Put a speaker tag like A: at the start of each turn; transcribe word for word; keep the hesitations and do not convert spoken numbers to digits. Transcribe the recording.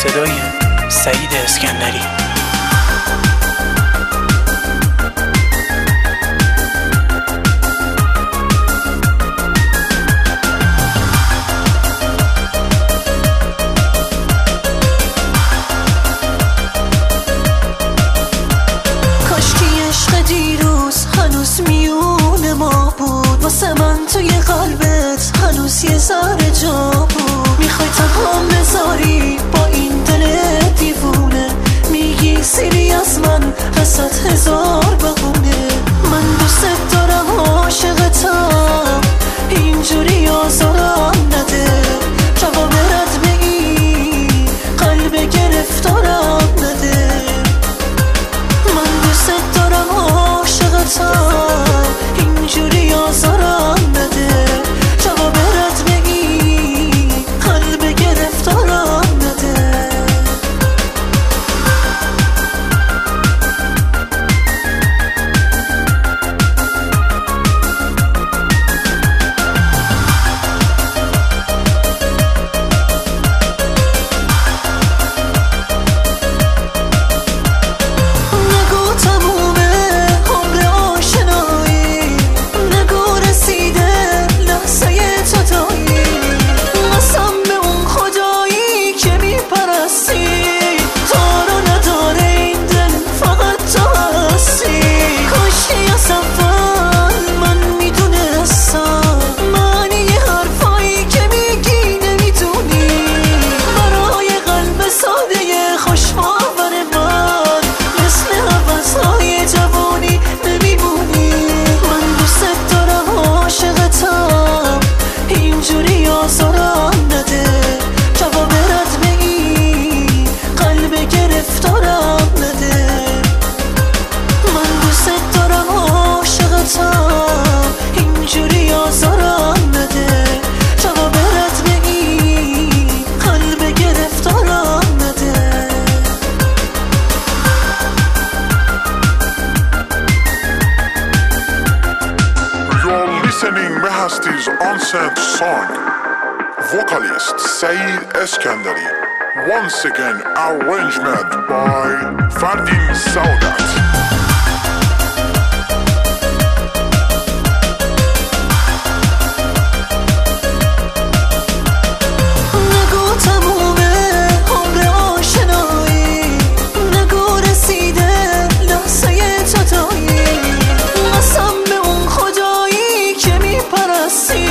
A: صدای سعید اسکندری.
B: واسه من توی قلبت هنوز یه ذره جا بود. میخوای تنهام بذاری با این دل دیوونه، میگی سیری از من رسد هزار بهونه. من دوست دارم عاشقتم، اینجوری آزارم نده. جواب رد به این قلب گرفتارم نده. من دوست دارم عاشقتم، اینجوری آزارم نده. جواب رد به این قلب گرفتارم نده.
C: Mehasti's unsent song, vocalist Saeed Eskandari, once again arrangement by Fardin Saudat.
B: See